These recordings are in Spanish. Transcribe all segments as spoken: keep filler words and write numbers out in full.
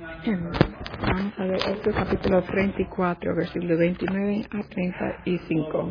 Em, Vamos a ver este capítulo treinta y cuatro, versículo veintinueve a treinta y cinco.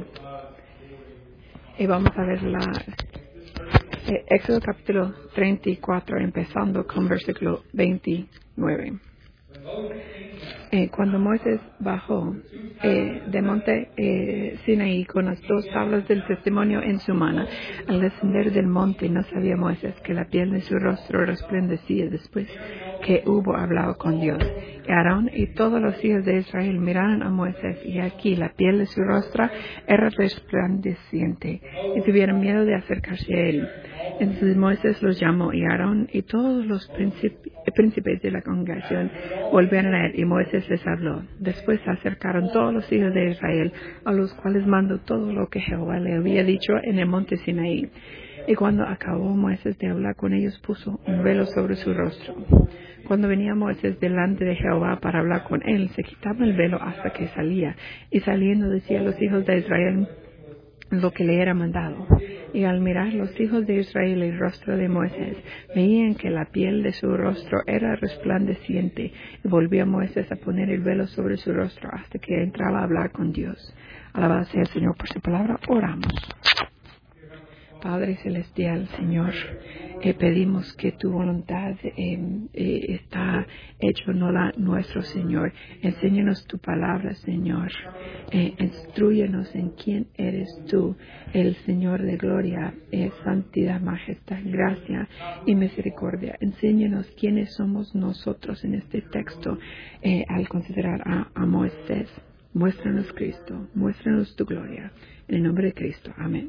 Y vamos a ver la eh, Éxodo capítulo treinta y cuatro, empezando con versículo veintinueve. Eh, cuando Moisés bajó eh, de monte eh, Sinaí con las dos tablas del testimonio en su mano, al descender del monte no sabía Moisés que la piel de su rostro resplandecía después que hubo hablado con Dios. Y Aarón y todos los hijos de Israel miraron a Moisés, y aquí la piel de su rostro era resplandeciente, y tuvieron miedo de acercarse a él. Entonces Moisés los llamó, y Aarón y todos los príncipes príncipes de la congregación volvieron a él, y Moisés les habló. Después se acercaron todos los hijos de Israel, a los cuales mandó todo lo que Jehová le había dicho en el monte Sinaí. Y cuando acabó Moisés de hablar con ellos, puso un velo sobre su rostro. Cuando venía Moisés delante de Jehová para hablar con él, se quitaba el velo hasta que salía, y saliendo decía a los hijos de Israel lo que le era mandado. Y al mirar los hijos de Israel el rostro de Moisés, veían que la piel de su rostro era resplandeciente, y volvió Moisés a poner el velo sobre su rostro hasta que entraba a hablar con Dios. Alabado sea el Señor por su palabra. Oramos. Padre Celestial, Señor, eh, pedimos que tu voluntad eh, eh, está hecho, no la nuestro, Señor. Enséñanos tu palabra, Señor. Eh, instrúyenos en quién eres tú, el Señor de gloria, eh, santidad, majestad, gracia y misericordia. Enséñanos quiénes somos nosotros en este texto eh, al considerar a, a Moisés. Muéstranos Cristo, muéstranos tu gloria. En el nombre de Cristo. Amén.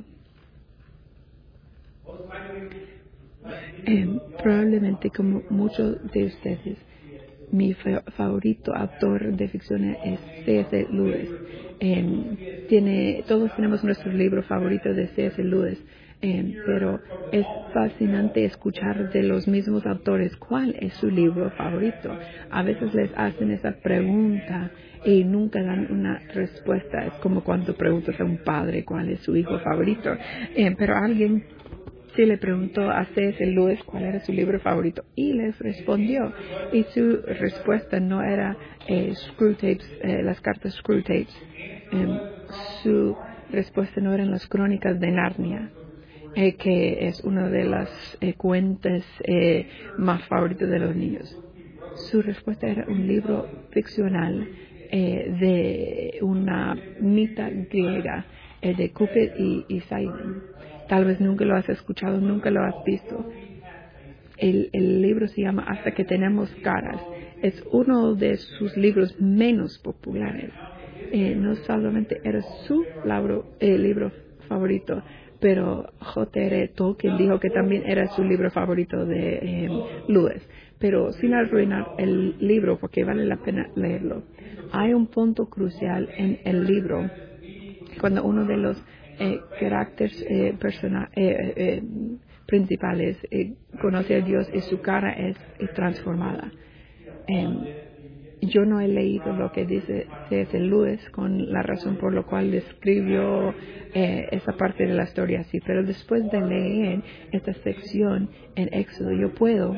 Eh, probablemente, como muchos de ustedes, mi fa- favorito autor de ficción es C S Lewis. Eh, tiene, todos tenemos nuestro libro favorito de C S Lewis, eh, pero es fascinante escuchar de los mismos autores cuál es su libro favorito. A veces les hacen esa pregunta y nunca dan una respuesta. Es como cuando preguntas a un padre cuál es su hijo favorito, eh, pero alguien sí le preguntó a C S Lewis cuál era su libro favorito y les respondió, y su respuesta no era eh, Screwtapes, eh, las cartas Screwtapes. Eh, su respuesta no eran las Crónicas de Narnia, eh, que es uno de los eh, cuentos eh, más favoritos de los niños. Su respuesta era un libro ficcional eh, de una mita griega, eh, de Cupid y, y Sidon. Tal vez nunca lo has escuchado, nunca lo has visto. El, el libro se llama Hasta que tenemos caras. Es uno de sus libros menos populares. Eh, no solamente era su libro, eh, libro favorito, pero J R Tolkien dijo que también era su libro favorito de eh, Lewis. Pero sin arruinar el libro, porque vale la pena leerlo. Hay un punto crucial en el libro cuando uno de los eh, caracteres eh, persona, eh, eh, principales eh, conoce a Dios y su cara es, es transformada. Eh, yo no he leído lo que dice C S Lewis con la razón por la cual describió eh, esa parte de la historia así, pero después de leer esta sección en Éxodo, yo puedo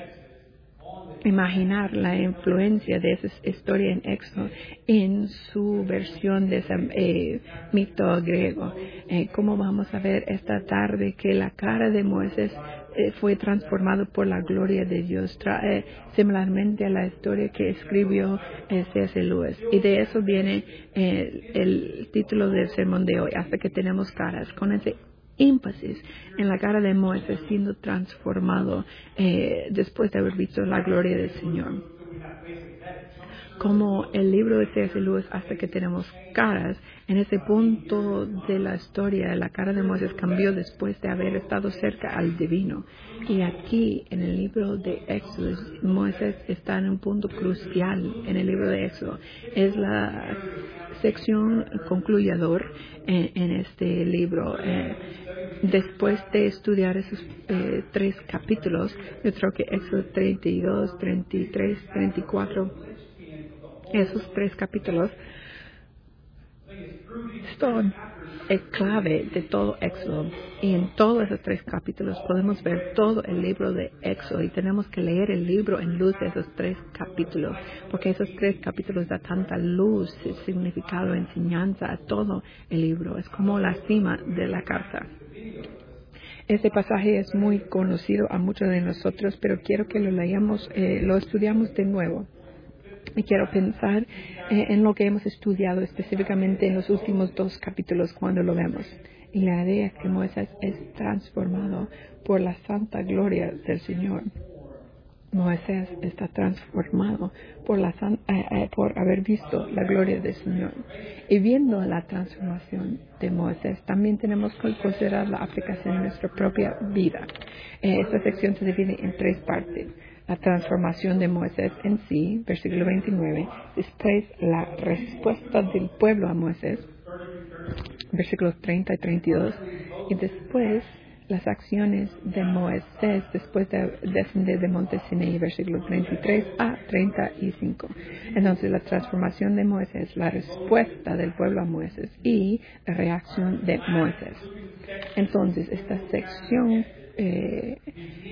imaginar la influencia de esa historia en Éxodo en su versión de ese eh, mito griego. Eh, ¿Cómo vamos a ver esta tarde que la cara de Moisés eh, fue transformado por la gloria de Dios, tra- eh, similarmente a la historia que escribió eh, C S Lewis? Y de eso viene eh, el título del sermón de hoy, Hasta que tenemos caras, con ese énfasis en la cara de Moisés siendo transformado eh, después de haber visto la gloria del Señor. Como el libro de C S Lewis, Hasta que tenemos caras, en ese punto de la historia, la cara de Moisés cambió después de haber estado cerca al divino. Y aquí, en el libro de Éxodo, Moisés está en un punto crucial en el libro de Éxodo. Es la sección concluyador en, en este libro. Eh, después de estudiar esos eh, tres capítulos, yo creo que Éxodo treinta y dos, treinta y tres, treinta y cuatro, esos tres capítulos son el clave de todo Éxodo. Y en todos esos tres capítulos podemos ver todo el libro de Éxodo. Y tenemos que leer el libro en luz de esos tres capítulos. Porque esos tres capítulos dan tanta luz, significado, enseñanza a todo el libro. Es como la cima de la carta. Este pasaje es muy conocido a muchos de nosotros, pero quiero que lo leamos, eh, lo estudiamos de nuevo. Y quiero pensar eh, en lo que hemos estudiado específicamente en los últimos dos capítulos cuando lo vemos. Y la idea es que Moisés es transformado por la santa gloria del Señor. Moisés está transformado por, la san, eh, eh, por haber visto la gloria del Señor. Y viendo la transformación de Moisés, también tenemos que considerar la aplicación en nuestra propia vida. Eh, esta sección se divide en tres partes. La transformación de Moisés en sí, versículo veintinueve. Después, la respuesta del pueblo a Moisés, versículos treinta y treinta y dos. Y después, las acciones de Moisés después de descender de monte Sinaí, versículos treinta y tres a treinta y cinco. Entonces, la transformación de Moisés, la respuesta del pueblo a Moisés y la reacción de Moisés. Entonces, esta sección eh,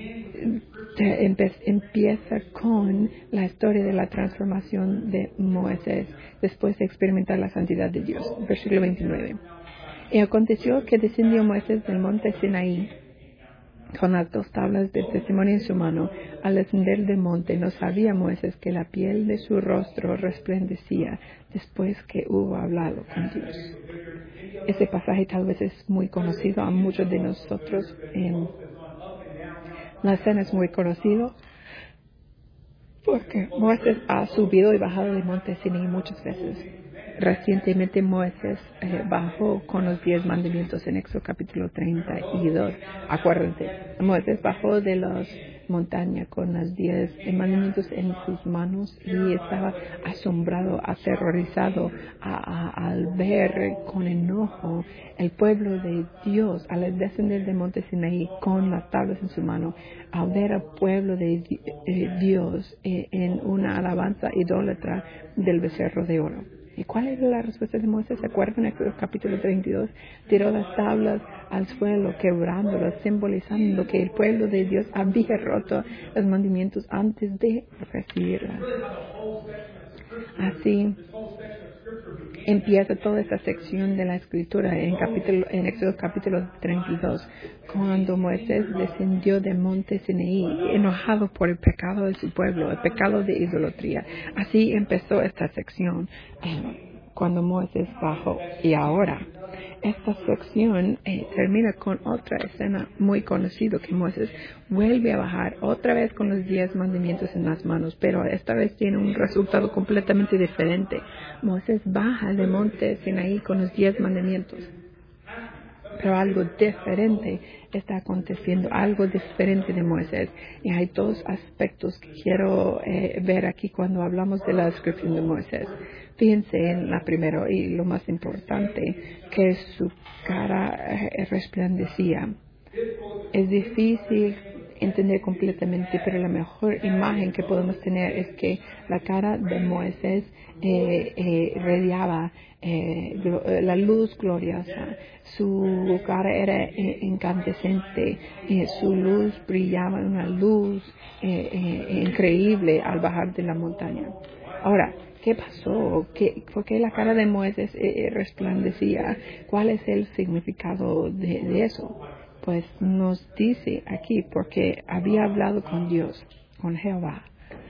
empieza con la historia de la transformación de Moisés después de experimentar la santidad de Dios. Versículo veintinueve. Y aconteció que descendió Moisés del monte Sinaí con las dos tablas del testimonio en su mano. Al descender del monte no sabía Moisés que la piel de su rostro resplandecía después que hubo hablado con Dios. Ese pasaje tal vez es muy conocido a muchos de nosotros. En la escena es muy conocido porque Moisés ha subido y bajado del monte Sinaí muchas veces. Recientemente Moisés eh, bajó con los diez mandamientos en Éxodo capítulo treinta y dos. Acuérdense, Moisés bajó de las montañas con los diez mandamientos en sus manos y estaba asombrado, aterrorizado a, a, al ver con enojo el pueblo de Dios al descender del monte Sinaí con las tablas en su mano, al ver al pueblo de eh, Dios eh, en una alabanza idólatra del becerro de oro. ¿Y cuál era la respuesta de Moisés? ¿Se acuerdan? En el capítulo treinta y dos, tiró las tablas al suelo, quebrándolas, simbolizando que el pueblo de Dios había roto los mandamientos antes de recibirlas. Así empieza toda esta sección de la escritura en, capítulo, en Éxodo capítulo treinta y dos, cuando Moisés descendió del monte Sinaí, enojado por el pecado de su pueblo, el pecado de idolatría. Así empezó esta sección eh, cuando Moisés bajó. Y ahora, esta sección eh, termina con otra escena muy conocida, que Moisés vuelve a bajar otra vez con los diez mandamientos en las manos, pero esta vez tiene un resultado completamente diferente. Moisés baja del monte Sinaí con los diez mandamientos, pero algo diferente está aconteciendo, algo diferente de Moisés. Y hay dos aspectos que quiero eh, ver aquí cuando hablamos de la descripción de Moisés. Fíjense en la primera y lo más importante, que su cara eh, resplandecía. Es difícil entender completamente, pero la mejor imagen que podemos tener es que la cara de Moisés eh, eh, radiaba eh, glo- la luz gloriosa. Su cara era eh, incandescente, eh, su luz brillaba, una luz eh, eh, increíble al bajar de la montaña. Ahora, ¿qué pasó? ¿Qué, ¿Por qué la cara de Moisés eh, resplandecía? ¿Cuál es el significado de, de eso? Pues nos dice aquí, porque había hablado con Dios, con Jehová.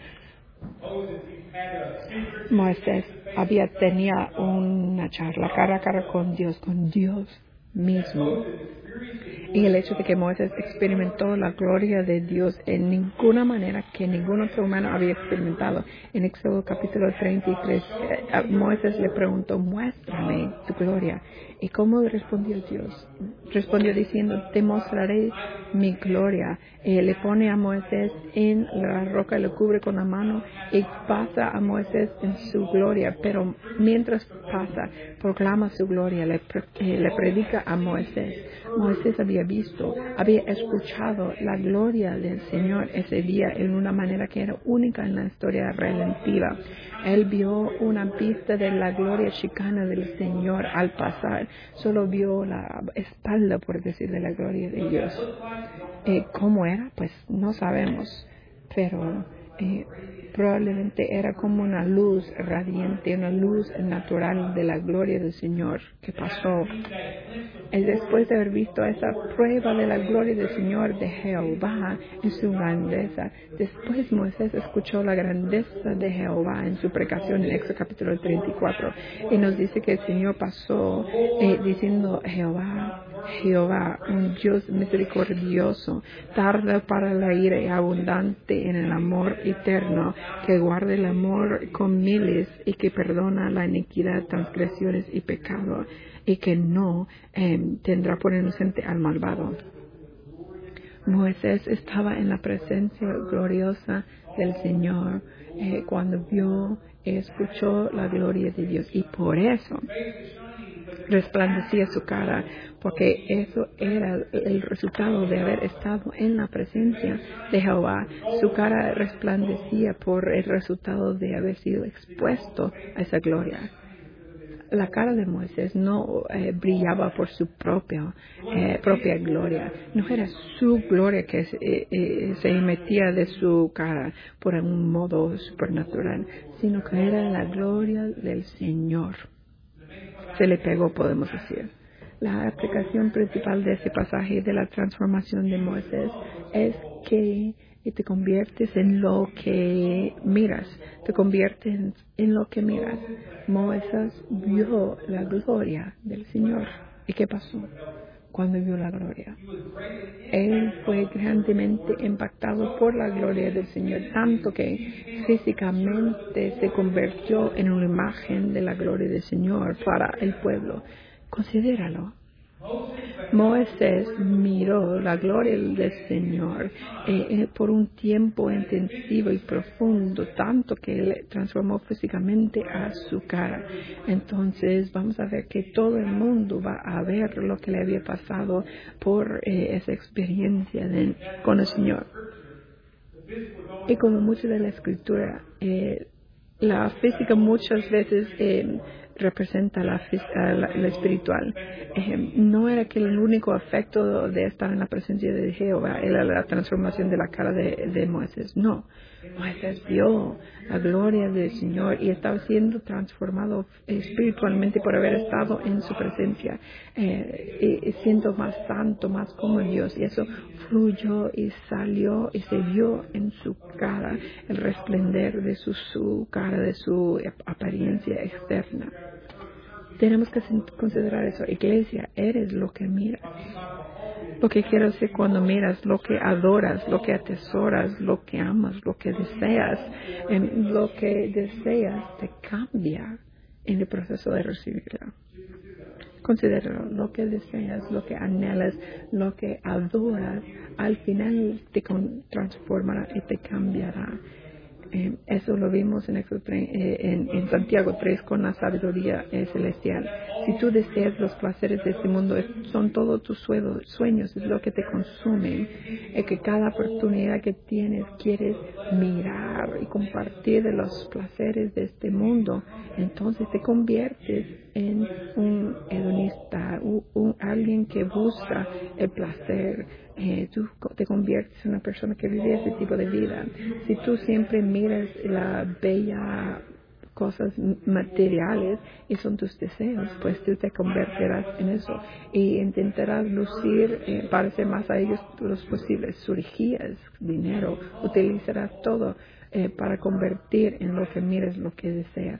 Moisés había tenía una charla cara a cara con Dios, con Dios mismo. Y el hecho de que Moisés experimentó la gloria de Dios en ninguna manera que ningún otro humano había experimentado. En Éxodo capítulo treinta y tres, eh, Moisés le preguntó, muéstrame tu gloria. ¿Y cómo respondió Dios? Respondió diciendo, te mostraré mi gloria. Eh, le pone a Moisés en la roca, le cubre con la mano y pasa a Moisés en su gloria. Pero mientras pasa, proclama su gloria, le, pre- eh, le predica a Moisés. Moisés había visto, había escuchado la gloria del Señor ese día en una manera que era única en la historia redentiva. Él vio una vista de la gloria chicana del Señor al pasar. Solo vio la espalda, por decir, de la gloria de Dios. Eh, ¿Cómo era? Pues no sabemos. Pero eh, probablemente era como una luz radiante, una luz natural de la gloria del Señor que pasó. Y después de haber visto esa prueba de la gloria del Señor de Jehová en su grandeza, después Moisés escuchó la grandeza de Jehová en su precación en Éxodo capítulo treinta y cuatro. Y nos dice que el Señor pasó eh, diciendo: Jehová, Jehová, un Dios misericordioso, tarda para la ira y abundante en el amor eterno, que guarda el amor con miles y que perdona la iniquidad, transgresiones y pecado, y que no eh, tendrá por inocente al malvado. Moisés estaba en la presencia gloriosa del Señor eh, cuando vio y escuchó la gloria de Dios, y por eso resplandecía su cara, porque eso era el resultado de haber estado en la presencia de Jehová. Su cara resplandecía por el resultado de haber sido expuesto a esa gloria. La cara de Moisés no eh, brillaba por su propia, eh, propia gloria. No era su gloria que se, eh, eh, se emitía de su cara por un modo supernatural, sino que era la gloria del Señor. Se le pegó, podemos decir. La aplicación principal de ese pasaje de la transformación de Moisés es que te conviertes en lo que miras, te conviertes en, en lo que miras. Moisés vio la gloria del Señor. ¿Y qué pasó cuando vio la gloria? Él fue grandemente impactado por la gloria del Señor, tanto que físicamente se convirtió en una imagen de la gloria del Señor para el pueblo. Considéralo. Moisés miró la gloria del Señor eh, eh, por un tiempo intensivo y profundo, tanto que le transformó físicamente a su cara. Entonces vamos a ver que todo el mundo va a ver lo que le había pasado por eh, esa experiencia de, con el Señor. Y como mucho de la escritura, eh, la física muchas veces eh, representa la, la, la espiritual. Eh, no era que el único efecto de estar en la presencia de Jehová era la transformación de la cara de, de Moisés. No, Moisés vio la gloria del Señor y estaba siendo transformado espiritualmente por haber estado en su presencia, eh, y, y siendo más santo, más como Dios. Y eso fluyó y salió y se vio en su cara, el resplender de su, su cara, de su apariencia externa. Tenemos que considerar eso. Iglesia, eres lo que miras. Lo que quiero decir cuando miras, lo que adoras, lo que atesoras, lo que amas, lo que deseas, en lo que deseas te cambia en el proceso de recibirlo. Considéralo, lo que deseas, lo que anhelas, lo que adoras, al final te transformará y te cambiará. Eh, eso lo vimos en, eh, en, en Santiago tres con la sabiduría eh, celestial. Si tú deseas los placeres de este mundo, es, son todos tus sueños, sueños, es lo que te consumen. Es que cada oportunidad que tienes quieres mirar y compartir de los placeres de este mundo. Entonces te conviertes en un hedonista, un, un, alguien que busca el placer. Eh, tú te conviertes en una persona que vive ese tipo de vida. Si tú siempre miras las bellas cosas materiales y son tus deseos, pues tú te convertirás en eso y intentarás lucir, eh, parecer más a ellos los posibles. Surgías, dinero, utilizarás todo eh, para convertir en lo que mires, lo que deseas.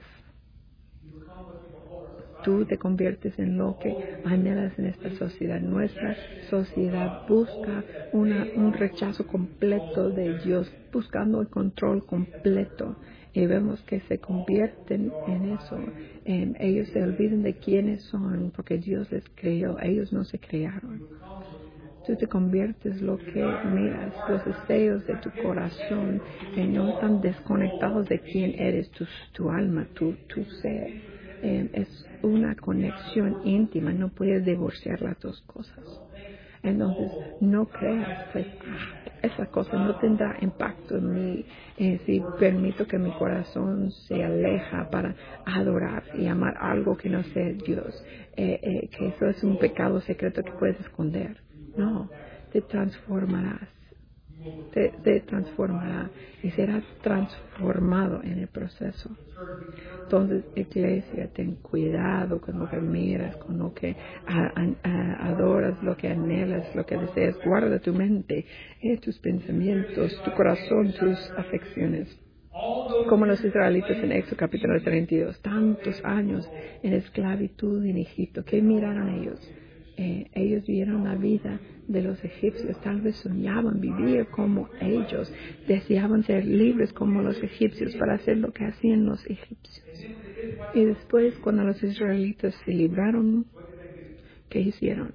Tú te conviertes en lo que anhelas en esta sociedad. Nuestra sociedad busca una, un rechazo completo de Dios, buscando el control completo. Y vemos que se convierten en eso. Eh, ellos se olvidan de quiénes son, porque Dios les creó. Ellos no se crearon. Tú te conviertes lo que miras, los deseos de tu corazón, que no están desconectados de quién eres, tu, tu alma, tu, tu ser. Eh, es una conexión íntima, no puedes divorciar las dos cosas. Entonces, no creas, pues, ah, esa cosa no tendrá impacto en mí eh, si permito que mi corazón se aleja para adorar y amar algo que no sea Dios. Eh, eh, que eso es un pecado secreto que puedes esconder. No, te transformarás. Te, te transformará y serás transformado en el proceso. Entonces, iglesia, ten cuidado con lo que miras, con lo que a, a, a, adoras, lo que anhelas, lo que deseas. Guarda tu mente, eh, tus pensamientos, tu corazón, tus afecciones. Como los israelitas en Éxodo capítulo treinta y dos, tantos años en esclavitud en Egipto, ¿qué miraron ellos? Eh, ellos vieron la vida de los egipcios, tal vez soñaban vivir como ellos, deseaban ser libres como los egipcios para hacer lo que hacían los egipcios. Y después, cuando los israelitas se libraron, ¿qué hicieron?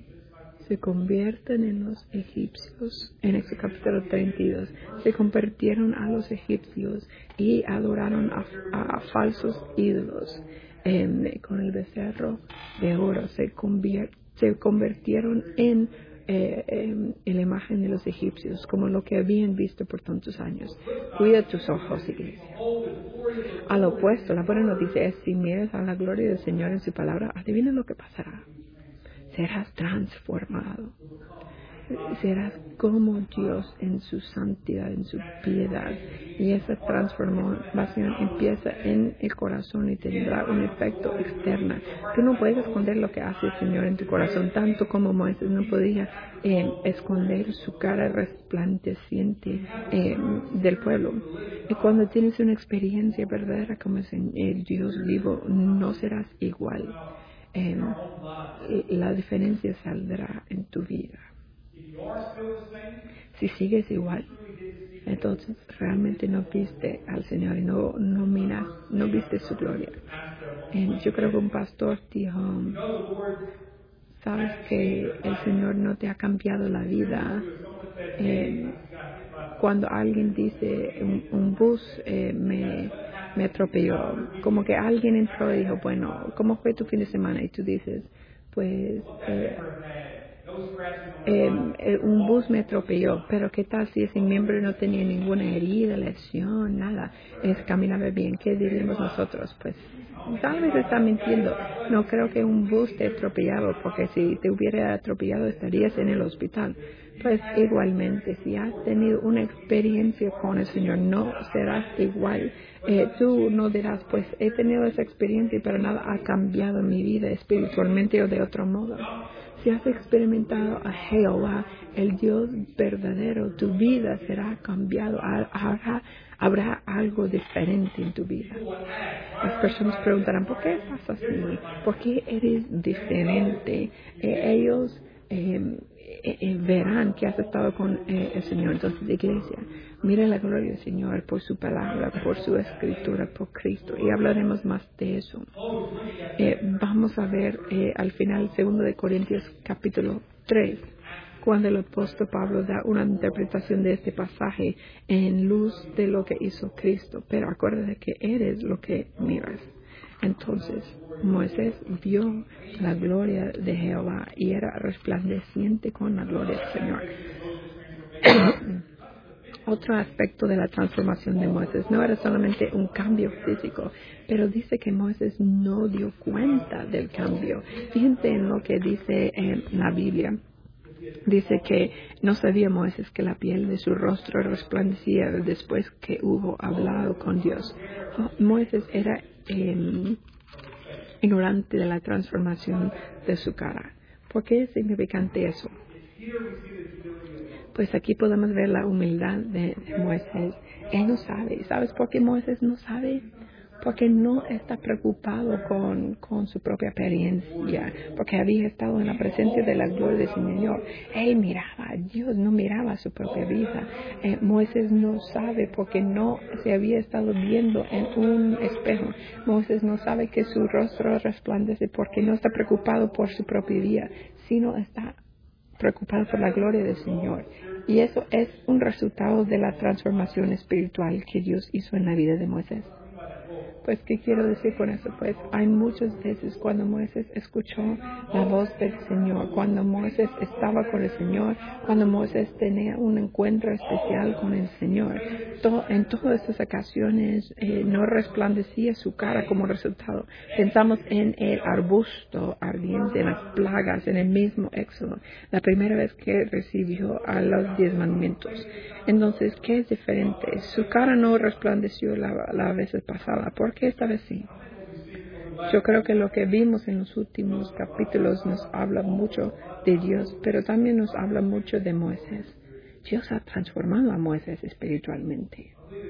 Se convierten en los egipcios. En Éxodo capítulo treinta y dos, se convirtieron a los egipcios y adoraron a, a, a falsos ídolos. Eh, con el becerro de oro se, convier, se convirtieron en, eh, en, en la imagen de los egipcios, como lo que habían visto por tantos años. Cuida tus ojos, iglesia. Al opuesto, la buena noticia es: si miras a la gloria del Señor en su palabra, adivina lo que pasará. Serás transformado. Serás como Dios en su santidad, en su piedad. Y esa transformación empieza en el corazón y tendrá un efecto externo. Tú no puedes esconder lo que hace el Señor en tu corazón, tanto como Moisés no podía eh, esconder su cara resplandeciente eh, del pueblo. Y cuando tienes una experiencia verdadera como es en el Dios vivo, no serás igual. Eh, la diferencia saldrá en tu vida. Si sigues igual, entonces realmente no viste al Señor y no, no miras, no viste su gloria. Eh, yo creo que un pastor dijo: sabes que el Señor no te ha cambiado la vida. Eh, cuando alguien dice un, un bus eh, me, me atropelló, como que alguien entró y dijo: bueno, ¿cómo fue tu fin de semana? Y tú dices: pues eh, eh, eh, un bus me atropelló, pero ¿qué tal si ese miembro no tenía ninguna herida, lesión, nada? Es, caminaba bien. ¿Qué diríamos nosotros? Pues tal vez está mintiendo. No creo que un bus te atropellado, porque si te hubiera atropellado estarías en el hospital. Pues igualmente, si has tenido una experiencia con el Señor, no serás igual. Eh, tú no dirás: pues he tenido esa experiencia, pero nada ha cambiado mi vida espiritualmente o de otro modo. Si has experimentado a Jehová, el Dios verdadero, tu vida será cambiado. Habrá, habrá algo diferente en tu vida. Las personas preguntarán: ¿por qué estás así? ¿Por qué eres diferente? Eh, ellos eh, eh, verán que has estado con eh, el Señor. Entonces, iglesia, mira la gloria del Señor por su palabra, por su escritura, por Cristo. Y hablaremos más de eso. Eh, vamos a ver eh, al final, segundo de Corintios capítulo tres, cuando el apóstol Pablo da una interpretación de este pasaje en luz de lo que hizo Cristo. Pero acuérdate que eres lo que miras. Entonces, Moisés vio la gloria de Jehová y era resplandeciente con la gloria del Señor. Otro aspecto de la transformación de Moisés no era solamente un cambio físico, pero dice que Moisés no dio cuenta del cambio. Fíjense en lo que dice en la Biblia. Dice que no sabía Moisés que la piel de su rostro resplandecía después que hubo hablado con Dios. Moisés era eh, ignorante de la transformación de su cara. ¿Por qué es significante eso? Pues aquí podemos ver la humildad de, de Moisés. Él no sabe. ¿Sabes por qué Moisés no sabe? Porque no está preocupado con, con su propia apariencia, porque había estado en la presencia de la gloria del Señor. Él miraba a Dios, no miraba su propia vida. Eh, Moisés no sabe porque no se había estado viendo en un espejo. Moisés no sabe que su rostro resplandece porque no está preocupado por su propia vida, sino está preocupado por la gloria del Señor. Y eso es un resultado de la transformación espiritual que Dios hizo en la vida de Moisés. Pues, ¿qué quiero decir con eso? Pues, hay muchas veces cuando Moisés escuchó la voz del Señor, cuando Moisés estaba con el Señor, cuando Moisés tenía un encuentro especial con el Señor. To- en todas estas ocasiones eh, no resplandecía su cara como resultado. Pensamos en el arbusto ardiente, en las plagas, en el mismo Éxodo, la primera vez que recibió a los diez mandamientos. Entonces, ¿qué es diferente? Su cara no resplandeció la, la vez pasada. ¿Por qué esta vez sí? Yo creo que lo que vimos en los últimos capítulos nos habla mucho de Dios, pero también nos habla mucho de Moisés. Dios ha transformado a Moisés espiritualmente.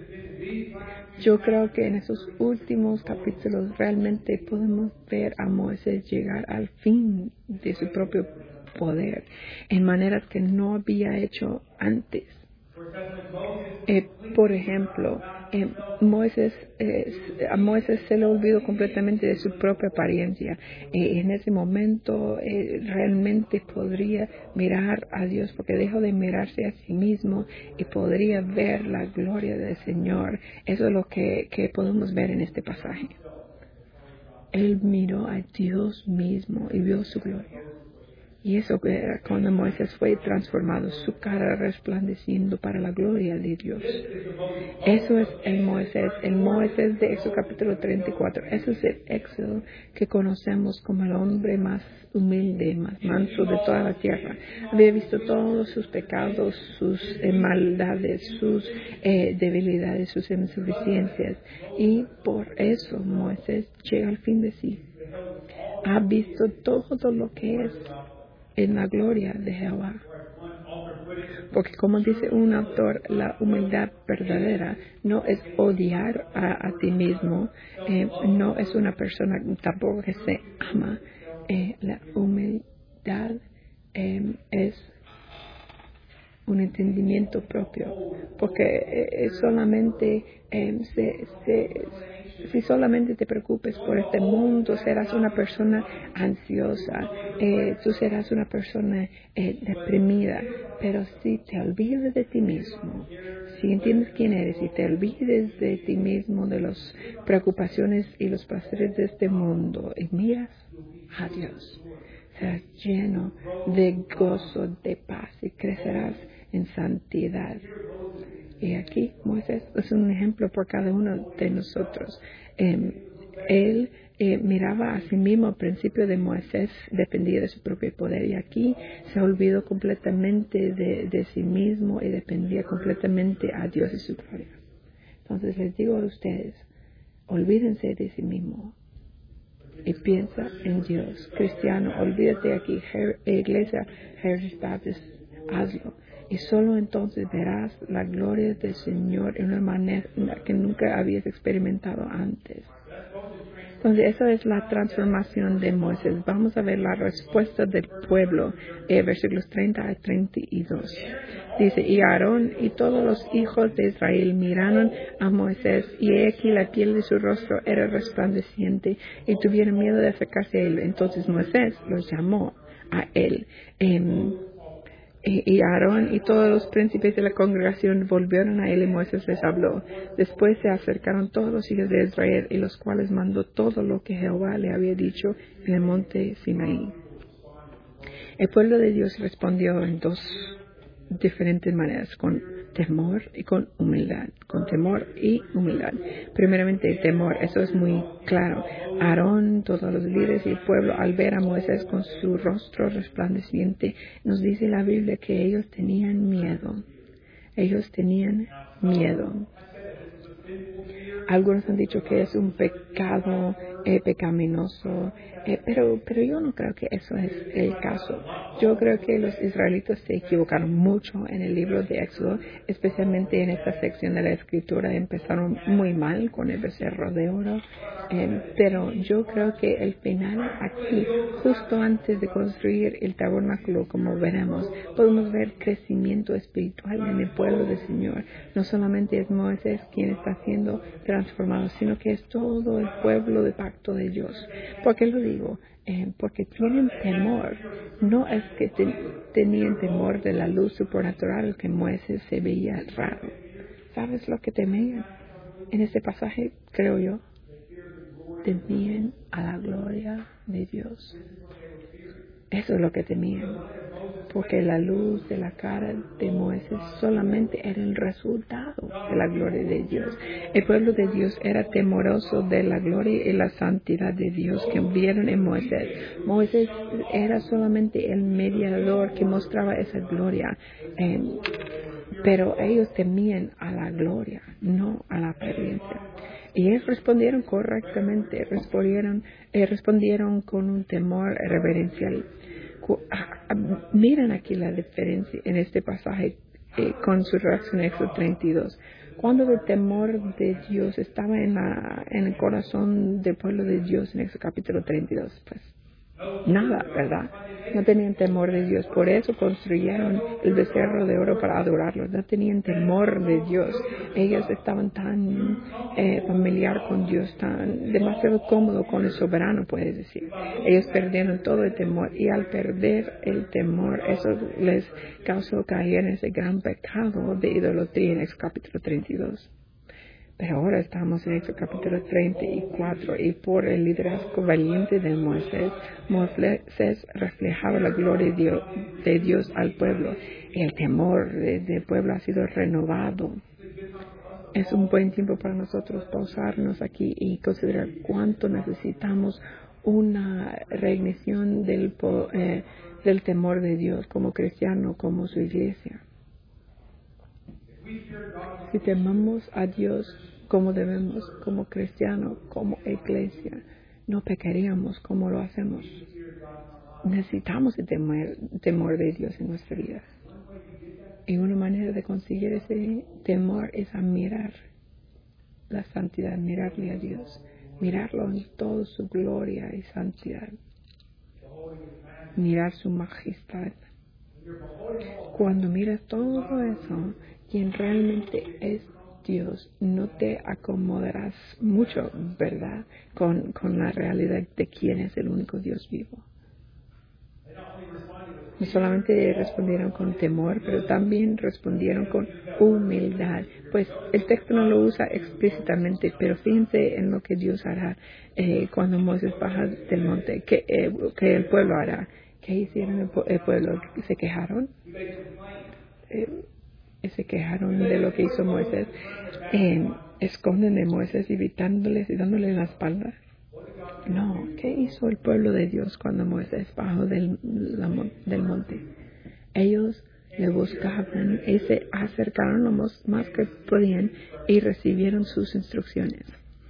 Yo creo que en esos últimos capítulos realmente podemos ver a Moisés llegar al fin de su propio poder en maneras que no había hecho antes. Eh, por ejemplo, eh, Moisés, eh, a Moisés se le olvidó completamente de su propia apariencia. Eh, en ese momento eh, realmente podría mirar a Dios porque dejó de mirarse a sí mismo y podría ver la gloria del Señor. Eso es lo que, que podemos ver en este pasaje. Él miró a Dios mismo y vio su gloria. Y eso era cuando Moisés fue transformado, su cara resplandeciendo para la gloria de Dios. Eso es el Moisés, el Moisés de Éxodo capítulo treinta y cuatro. Eso es el Éxodo que conocemos como el hombre más humilde, más manso de toda la tierra. Había visto todos sus pecados, sus eh, maldades, sus eh, debilidades, sus insuficiencias. Y por eso Moisés llega al fin de sí. Ha visto todo lo que es en la gloria de Jehová. Porque como dice un autor, la humildad verdadera no es odiar a, a ti mismo, eh, no es una persona tampoco que se ama. Eh, la humildad eh, es un entendimiento propio, porque eh, solamente eh, se, se, si solamente te preocupes por este mundo, serás una persona ansiosa, eh, tú serás una persona eh, deprimida, pero si te olvidas de ti mismo, si entiendes quién eres y te olvides de ti mismo, de las preocupaciones y los placeres de este mundo, y miras a Dios, serás lleno de gozo, de paz y crecerás en santidad. Y aquí Moisés es un ejemplo por cada uno de nosotros. Eh, él eh, miraba a sí mismo al principio de Moisés, dependía de su propio poder, y aquí se olvidó completamente de, de sí mismo y dependía completamente a Dios y su gloria. Entonces les digo a ustedes, olvídense de sí mismo y piensa en Dios. Cristiano, olvídate aquí, Her- Iglesia Heritage Baptist, hazlo. Y solo entonces verás la gloria del Señor en una manera que nunca habías experimentado antes. Entonces, esa es la transformación de Moisés. Vamos a ver la respuesta del pueblo, eh, versículos treinta a treinta y dos. Dice, y Aarón y todos los hijos de Israel miraron a Moisés, y he aquí la piel de su rostro era resplandeciente, y tuvieron miedo de acercarse a él. Entonces Moisés los llamó a él. Eh, Y Aarón y todos los príncipes de la congregación volvieron a él, y Moisés les habló. Después se acercaron todos los hijos de Israel, y los cuales mandó todo lo que Jehová le había dicho en el monte Sinaí. El pueblo de Dios respondió en dos diferentes maneras, con temor y con humildad, con temor y humildad. Primeramente el temor, eso es muy claro. Aarón, todos los líderes y el pueblo, al ver a Moisés con su rostro resplandeciente, nos dice la Biblia que ellos tenían miedo. Ellos tenían miedo. Algunos han dicho que es un pecado eh, pecaminoso, eh, pero, pero yo no creo que eso es el caso. Yo creo que los israelitas se equivocaron mucho en el libro de Éxodo, especialmente en esta sección de la Escritura. Empezaron muy mal con el becerro de oro, eh, pero yo creo que el final aquí, justo antes de construir el tabernáculo, como veremos, podemos ver crecimiento espiritual en el pueblo del Señor. No solamente es Moisés quien está siendo transformado, sino que es todo el pueblo de pacto de Dios. ¿Por qué lo digo? Eh, porque tienen temor. No es que te, tenían temor de la luz supernatural que Moisés se veía raro. ¿Sabes lo que temían? En este pasaje, creo yo, temían a la gloria de Dios. Eso es lo que temían, porque la luz de la cara de Moisés solamente era el resultado de la gloria de Dios. El pueblo de Dios era temeroso de la gloria y la santidad de Dios que vieron en Moisés. Moisés era solamente el mediador que mostraba esa gloria, eh, pero ellos temían a la gloria, no a la apariencia. Y ellos respondieron correctamente, respondieron, eh, respondieron con un temor reverencial. Miren aquí la diferencia en este pasaje eh, con su reacción en Éxodo treinta y dos. Cuando el temor de Dios estaba en, la, en el corazón del pueblo de Dios en Éxodo capítulo treinta y dos, pues nada, ¿verdad? No tenían temor de Dios, por eso construyeron el becerro de oro para adorarlo. No tenían temor de Dios. Ellos estaban tan eh, familiar con Dios, tan demasiado cómodo con el soberano, puedes decir. Ellos perdieron todo el temor y al perder el temor, eso les causó caer en ese gran pecado de idolatría en el capítulo treinta y dos. Pero ahora estamos en Éxodo capítulo treinta y cuatro y por el liderazgo valiente de Moisés, Moisés reflejaba la gloria de Dios, de Dios al pueblo. El temor del pueblo ha sido renovado. Es un buen tiempo para nosotros pausarnos aquí y considerar cuánto necesitamos una reignición del, eh, del temor de Dios como cristiano, como su iglesia. Si temamos a Dios como debemos, como cristianos, como iglesia, no pecaríamos como lo hacemos. Necesitamos el temor, temor de Dios en nuestra vida. Y una manera de conseguir ese temor es a mirar la santidad, mirarle a Dios, mirarlo en toda su gloria y santidad, mirar su majestad. Cuando miras todo eso, quien realmente es Dios, no te acomodarás mucho, ¿verdad?, con, con la realidad de quién es el único Dios vivo. No solamente respondieron con temor, pero también respondieron con humildad. Pues el texto no lo usa explícitamente, pero fíjense en lo que Dios hará eh, cuando Moisés baja del monte, que, eh, que el pueblo hará. ¿Qué hicieron el, el pueblo? ¿Se quejaron? Eh, se quejaron de lo que hizo Moisés. Eh, esconden de Moisés, evitándoles y dándoles la espalda. No, ¿qué hizo el pueblo de Dios cuando Moisés bajó del, la, del monte? Ellos le buscaban y se acercaron lo más, más que podían y recibieron sus instrucciones.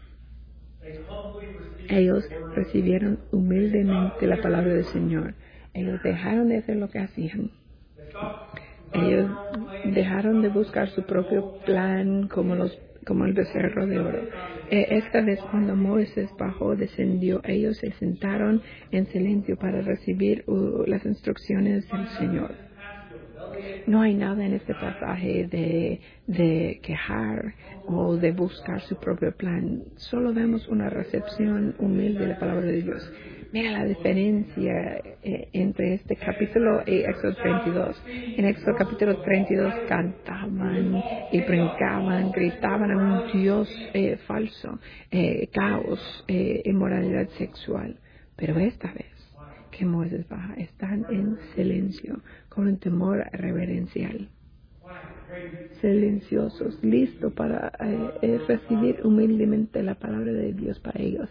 Ellos recibieron humildemente la palabra del Señor. Ellos dejaron de hacer lo que hacían. Ellos dejaron de buscar su propio plan como los como el becerro de oro. Eh, esta vez cuando Moisés bajó, descendió, ellos se sentaron en silencio para recibir uh, las instrucciones del Señor. No hay nada en este pasaje de, de quejar o de buscar su propio plan. Solo vemos una recepción humilde de la palabra de Dios. Mira la diferencia eh, entre este capítulo y Éxodo treinta y dos. En Éxodo capítulo treinta y dos cantaban y brincaban, gritaban a un Dios eh, falso, eh, caos, eh, inmoralidad sexual. Pero esta vez que Moisés baja, están en silencio, con un temor reverencial. Silenciosos, listos para eh, eh, recibir humildemente la palabra de Dios para ellos.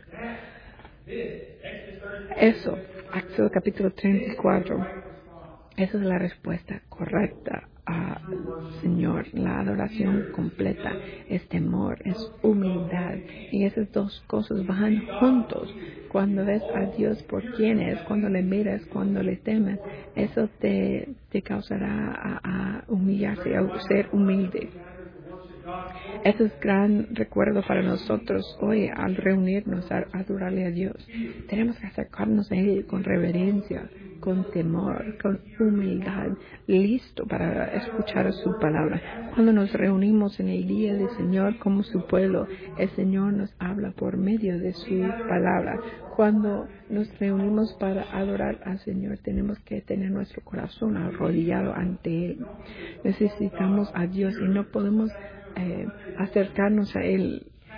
Eso, Éxodo capítulo treinta y cuatro, esa es la respuesta correcta a Señor. La adoración completa es temor, es humildad. Y esas dos cosas van juntos. Cuando ves a Dios por quien es, cuando le miras, cuando le temes, eso te, te causará a, a humillarse, a ser humilde. Ese es gran recuerdo para nosotros hoy al reunirnos a adorarle a Dios. Tenemos que acercarnos a Él con reverencia, con temor, con humildad, listo para escuchar su palabra. Cuando nos reunimos en el día del Señor como su pueblo, el Señor nos habla por medio de su palabra. Cuando nos reunimos para adorar al Señor, tenemos que tener nuestro corazón arrodillado ante Él. Necesitamos a Dios y no podemos Eh, acercarnos a Él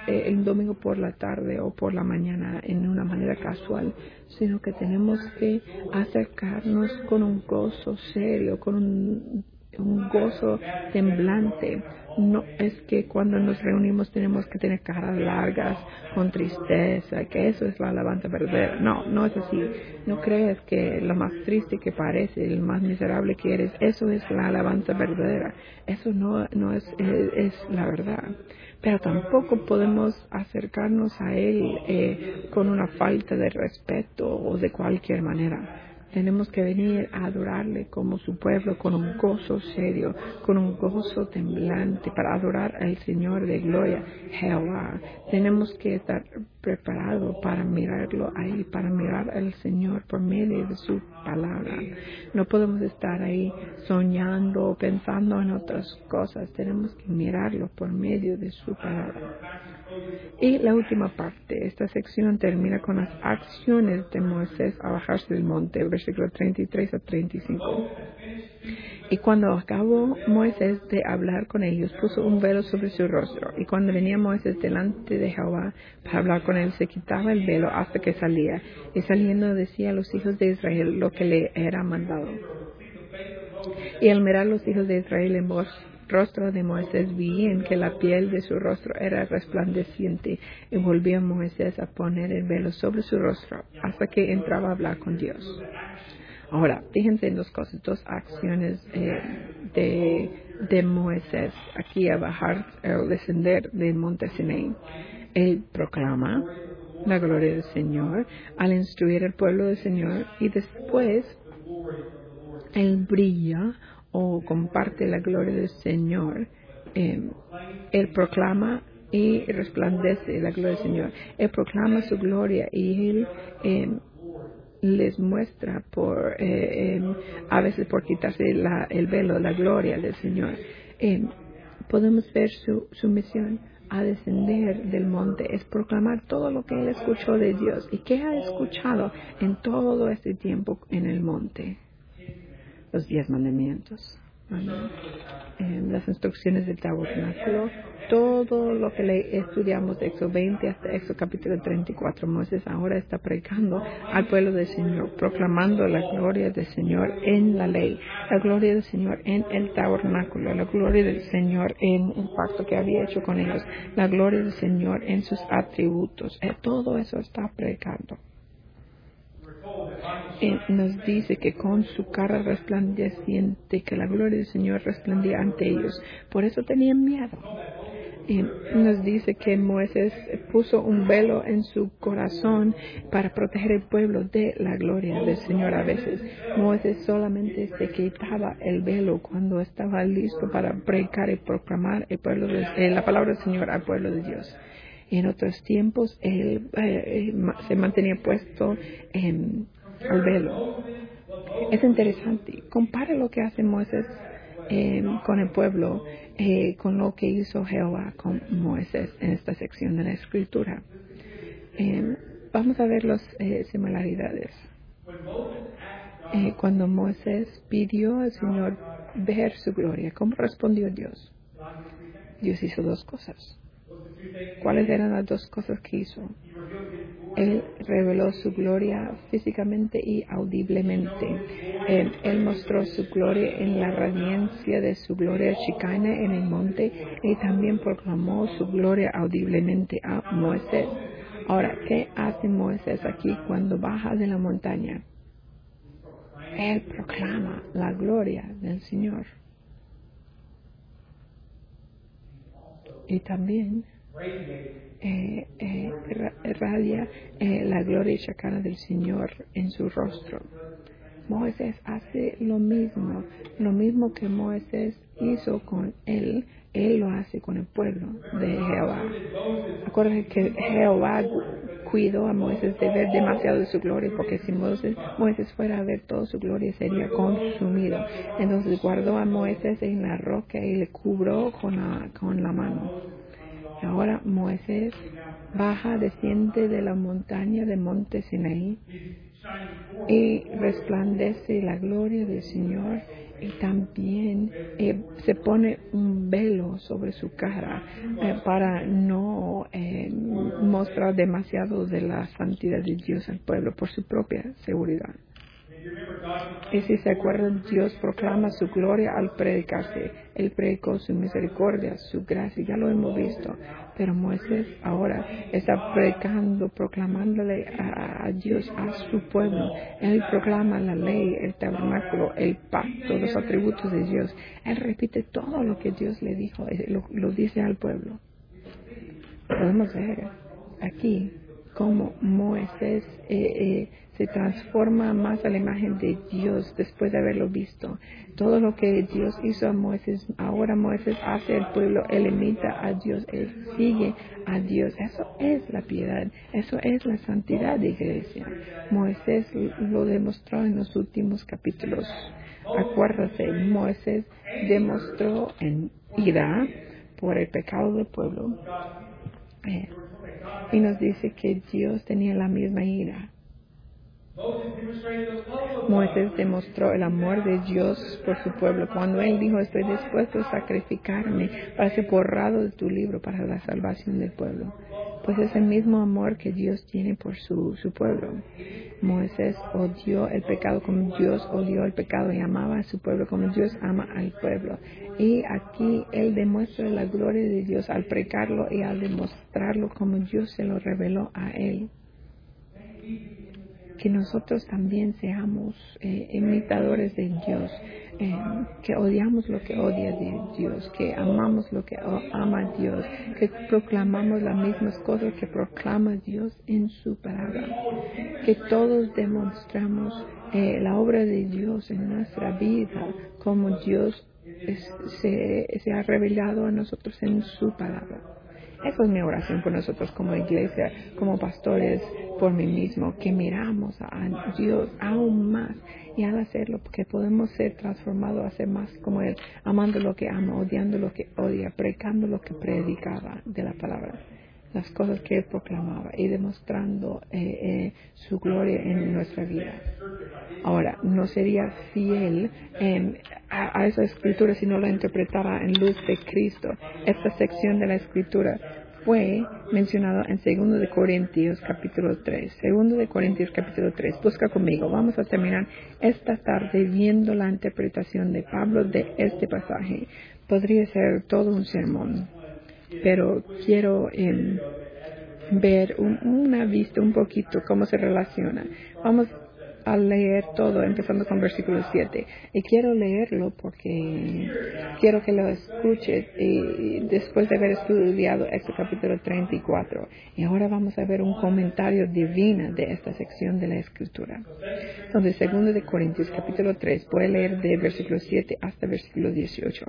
eh, el domingo por la tarde o por la mañana en una manera casual, sino que tenemos que acercarnos con un gozo serio, con un, un gozo temblante. No es que cuando nos reunimos tenemos que tener caras largas con tristeza, que eso es la alabanza verdadera. No, no es así. No creas que lo más triste que parece, el más miserable que eres, eso es la alabanza verdadera. Eso no, no es, es, es la verdad. Pero tampoco podemos acercarnos a Él eh, con una falta de respeto o de cualquier manera. Tenemos que venir a adorarle como su pueblo, con un gozo serio, con un gozo temblante, para adorar al Señor de gloria, Jehová. Tenemos que estar preparados para mirarlo ahí, para mirar al Señor por medio de su palabra. No podemos estar ahí soñando o pensando en otras cosas. Tenemos que mirarlo por medio de su palabra. Y la última parte, esta sección termina con las acciones de Moisés a bajarse del monte, versículo treinta y tres a treinta y cinco. Y cuando acabó Moisés de hablar con ellos, puso un velo sobre su rostro. Y cuando venía Moisés delante de Jehová para hablar con él, se quitaba el velo hasta que salía. Y saliendo decía a los hijos de Israel lo que le era mandado. Y al mirar los hijos de Israel en voz rostro de Moisés, veían que la piel de su rostro era resplandeciente, y volvió Moisés a poner el velo sobre su rostro hasta que entraba a hablar con Dios. Ahora, fíjense en dos cosas, dos acciones eh, de, de Moisés aquí a bajar o descender del monte Sinaí. Él proclama la gloria del Señor al instruir al pueblo del Señor, y después él brilla o comparte la gloria del Señor. Eh, él proclama y resplandece la gloria del Señor. Él proclama su gloria y él eh, les muestra por eh, eh, a veces por quitarse la, el velo, la gloria del Señor. Eh, podemos ver su, su misión a descender del monte, es proclamar todo lo que él escuchó de Dios. ¿Y qué ha escuchado en todo este tiempo en el monte? Los diez mandamientos, eh, las instrucciones del tabernáculo, todo lo que le estudiamos de Éxodo veinte hasta Éxodo capítulo treinta y cuatro. Moisés ahora está predicando al pueblo del Señor, proclamando la gloria del Señor en la ley, la gloria del Señor en el tabernáculo, la gloria del Señor en el pacto que había hecho con ellos, la gloria del Señor en sus atributos. Eh, todo eso está predicando. Eh, nos dice que con su cara resplandeciente, que la gloria del Señor resplandecía ante ellos. Por eso tenían miedo. Eh, nos dice que Moisés puso un velo en su corazón para proteger el pueblo de la gloria del Señor. A veces Moisés solamente se quitaba el velo cuando estaba listo para predicar y proclamar el pueblo de, eh, la palabra del Señor al pueblo de Dios. En otros tiempos él eh, se mantenía puesto en al velo. Es interesante. Compara lo que hace Moisés eh, con el pueblo eh, con lo que hizo Jehová con Moisés en esta sección de la Escritura. Eh, vamos a ver las eh, similaridades. Eh, cuando Moisés pidió al Señor ver su gloria, ¿cómo respondió Dios? Dios hizo dos cosas. ¿Cuáles eran las dos cosas que hizo? Él reveló su gloria físicamente y audiblemente. Él, él mostró su gloria en la radiancia de su gloria chicana en el monte, y también proclamó su gloria audiblemente a Moisés. Ahora, ¿qué hace Moisés aquí cuando baja de la montaña? Él proclama la gloria del Señor. Y también Eh, eh, radia eh, la gloria chacana del Señor en su rostro. Moisés hace lo mismo, lo mismo que Moisés hizo con él, él lo hace con el pueblo de Jehová. Acuérdense que Jehová cuidó a Moisés de ver demasiado de su gloria, porque si Moisés, Moisés fuera a ver toda su gloria sería consumido. Entonces guardó a Moisés en la roca y le cubrió con la, con la mano. Y ahora Moisés baja, desciende de la montaña de monte Sinaí y resplandece la gloria del Señor, también eh, se pone un velo sobre su cara eh, para no eh, mostrar demasiado de la santidad de Dios al pueblo por su propia seguridad. Y si se acuerdan, Dios proclama su gloria al predicarse. Él predicó su misericordia, su gracia, ya lo hemos visto. Pero Moisés ahora está predicando, proclamándole a, a Dios, a su pueblo. Él proclama la ley, el tabernáculo, el pacto, los atributos de Dios. Él repite todo lo que Dios le dijo, lo, lo dice al pueblo. Podemos ver aquí cómo Moisés eh, eh, se transforma más a la imagen de Dios después de haberlo visto. Todo lo que Dios hizo a Moisés, ahora Moisés hace al pueblo, él imita a Dios, él sigue a Dios. Eso es la piedad, eso es la santidad de iglesia. Moisés lo demostró en los últimos capítulos. Acuérdate, Moisés demostró en ira por el pecado del pueblo. Eh, y nos dice que Dios tenía la misma ira. Moisés demostró el amor de Dios por su pueblo cuando él dijo: estoy dispuesto a sacrificarme para ser borrado de tu libro para la salvación del pueblo. Pues es el mismo amor que Dios tiene por su, su pueblo. Moisés odió el pecado como Dios odió el pecado y amaba a su pueblo como Dios ama al pueblo. Y aquí él demuestra la gloria de Dios al predicarlo y al demostrarlo como Dios se lo reveló a él. Que nosotros también seamos eh, imitadores de Dios, eh, que odiamos lo que odia de Dios, que amamos lo que ama Dios, que proclamamos las mismas cosas que proclama Dios en su palabra, que todos demostramos eh, la obra de Dios en nuestra vida, como Dios es, se, se ha revelado a nosotros en su palabra. Esa es mi oración por nosotros como iglesia, como pastores, por mí mismo, que miramos a Dios aún más y al hacerlo, porque podemos ser transformados a ser más como Él, amando lo que ama, odiando lo que odia, predicando lo que predicaba de la palabra, las cosas que Él proclamaba y demostrando eh, eh, su gloria en nuestra vida. Ahora, no sería fiel eh, a, a esa escritura si no la interpretara en luz de Cristo. Esta sección de la escritura fue mencionada en segundo de Corintios capítulo tres. segundo de Corintios capítulo tres. Busca conmigo. Vamos a terminar esta tarde viendo la interpretación de Pablo de este pasaje. Podría ser todo un sermón, pero quiero eh, ver un, una vista un poquito cómo se relaciona. Vamos a leer todo, empezando con versículo siete. Y quiero leerlo porque quiero que lo escuches y después de haber estudiado este capítulo treinta y cuatro. Y ahora vamos a ver un comentario divino de esta sección de la Escritura. Entonces, segundo de Corintios, capítulo tres, voy a leer de versículo siete hasta versículo dieciocho.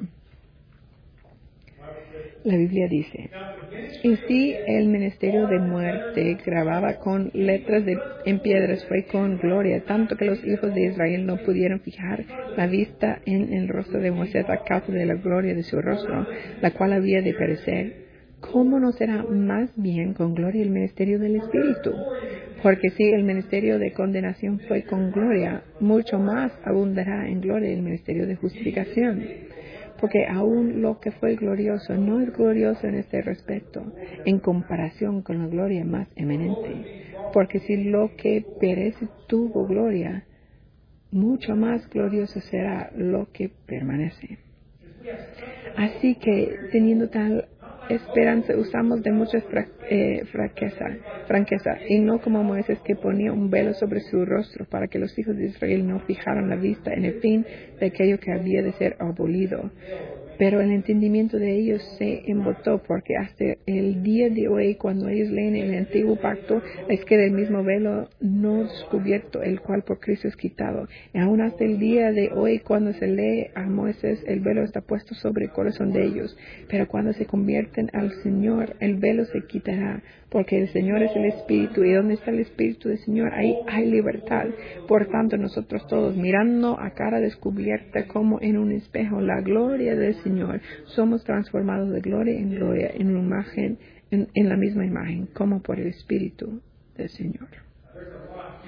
La Biblia dice: y si el ministerio de muerte grababa con letras de, en piedras fue con gloria, tanto que los hijos de Israel no pudieron fijar la vista en el rostro de Moisés a causa de la gloria de su rostro, la cual había de perecer, ¿cómo no será más bien con gloria el ministerio del Espíritu? Porque si el ministerio de condenación fue con gloria, mucho más abundará en gloria el ministerio de justificación. Porque aún lo que fue glorioso no es glorioso en este respecto, en comparación con la gloria más eminente. Porque si lo que perece tuvo gloria, mucho más glorioso será lo que permanece. Así que, teniendo tal esperanza, usamos de mucha fra- eh, franqueza, franqueza, y no como Moisés, que ponía un velo sobre su rostro para que los hijos de Israel no fijaran la vista en el fin de aquello que había de ser abolido. Pero el entendimiento de ellos se embotó, porque hasta el día de hoy, cuando ellos leen el antiguo pacto, les queda el mismo velo no descubierto, el cual por Cristo es quitado. Y aún hasta el día de hoy, cuando se lee a Moisés, el velo está puesto sobre el corazón de ellos. Pero cuando se convierten al Señor, el velo se quitará, porque el Señor es el Espíritu, y donde está el Espíritu del Señor, ahí hay libertad. Por tanto, nosotros todos, mirando a cara descubierta como en un espejo la gloria del Señor, somos transformados de gloria en gloria en una imagen, en, en la misma imagen, como por el Espíritu del Señor.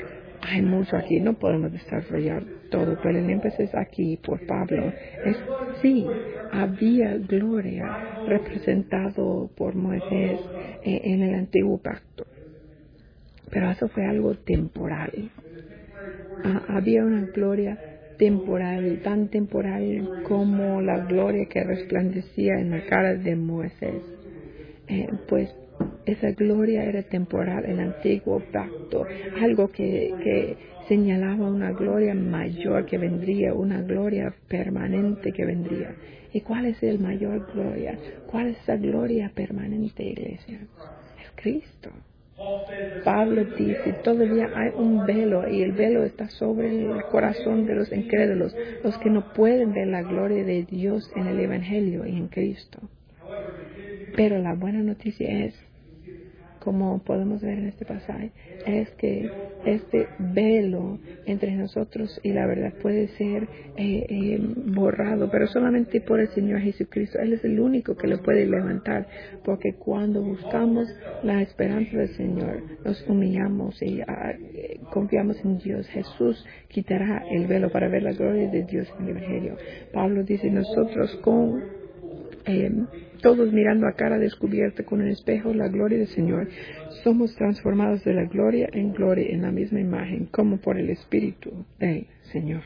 hay mucho aquí, no podemos desarrollar todo, pero el énfasis aquí por Pablo es, sí, había gloria representado por Moisés eh, en el antiguo pacto, pero eso fue algo temporal. Ah, había una gloria temporal, tan temporal como la gloria que resplandecía en la cara de Moisés. Eh, pues esa gloria era temporal, el antiguo pacto, algo que, que señalaba una gloria mayor que vendría, una gloria permanente que vendría. ¿Y cuál es el mayor gloria? ¿Cuál es esa gloria permanente, iglesia? Es Cristo. Pablo dice, todavía hay un velo y el velo está sobre el corazón de los incrédulos, los que no pueden ver la gloria de Dios en el Evangelio y en Cristo. Pero la buena noticia es, como podemos ver en este pasaje, es que este velo entre nosotros y la verdad puede ser eh, eh, borrado, pero solamente por el Señor Jesucristo. Él es el único que lo puede levantar, porque cuando buscamos la esperanza del Señor, nos humillamos y ah, eh, confiamos en Dios. Jesús quitará el velo para ver la gloria de Dios en el Evangelio. Pablo dice, nosotros con Eh, todos mirando a cara descubierta con el espejo la gloria del Señor, somos transformados de la gloria en gloria en la misma imagen, como por el Espíritu del Señor.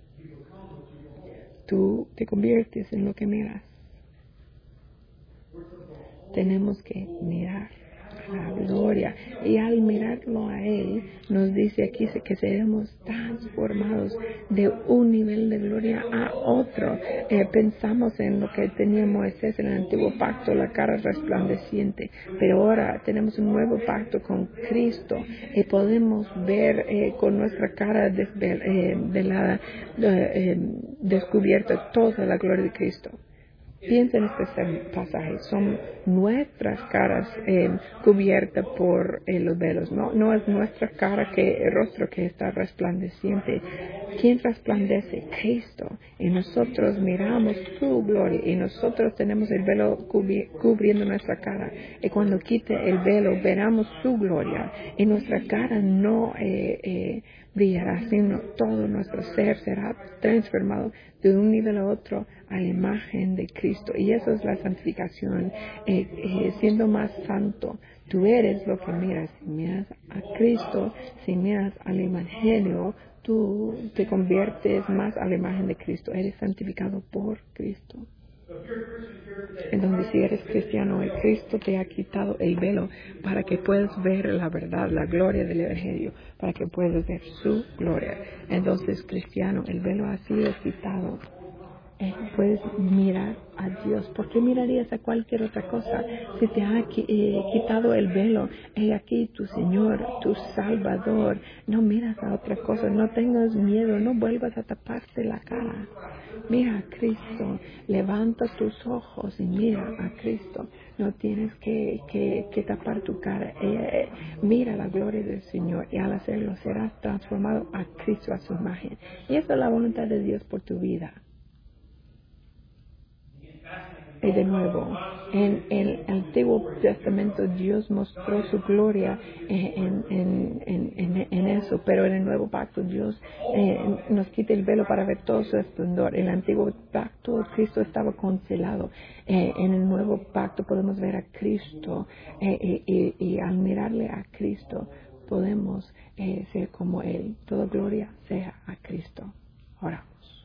Tú te conviertes en lo que miras. Tenemos que mirar a la gloria, y al mirarlo a Él nos dice aquí que seremos transformados de un nivel de gloria a otro. Eh, pensamos en lo que tenía Moisés en el antiguo pacto, la cara resplandeciente, pero ahora tenemos un nuevo pacto con Cristo y podemos ver eh, con nuestra cara desvel, eh, velada, eh, eh, descubierta toda la gloria de Cristo. Piensa en este pasaje, son nuestras caras eh, cubiertas por eh, los velos, no, no es nuestra cara, que el rostro que está resplandeciente. ¿Quién resplandece? Cristo. Y nosotros miramos su gloria y nosotros tenemos el velo cubri- cubriendo nuestra cara. Y cuando quite el velo, veremos su gloria y nuestra cara no eh, eh, brillará, sino todo nuestro ser será transformado de un nivel a otro a la imagen de Cristo. Y eso es la santificación, eh, eh, siendo más santo. Tú eres lo que miras. Si miras a Cristo, si miras al Evangelio, tú te conviertes más a la imagen de Cristo. Eres santificado por Cristo. Entonces, si eres cristiano, el Cristo te ha quitado el velo para que puedas ver la verdad, la gloria del Evangelio, para que puedas ver su gloria. Entonces, cristiano, el velo ha sido quitado. Eh, puedes mirar a Dios. ¿Por qué mirarías a cualquier otra cosa si te ha eh, quitado el velo? He aquí tu Señor, tu Salvador. No miras a otra cosa, no tengas miedo, no vuelvas a taparte la cara. Mira a Cristo, levanta tus ojos y mira a Cristo. No tienes que, que, que tapar tu cara. Eh, mira la gloria del Señor, y al hacerlo serás transformado a Cristo, a su imagen. Y esa es la voluntad de Dios por tu vida. Y de nuevo, en el Antiguo Testamento Dios mostró su gloria en, en, en, en, en eso, pero en el Nuevo Pacto Dios eh, nos quita el velo para ver todo su esplendor. En el Antiguo Pacto Cristo estaba congelado. Eh, en el Nuevo Pacto podemos ver a Cristo eh, y, y, y al mirarle a Cristo podemos eh, ser como Él. Toda gloria sea a Cristo. Oramos.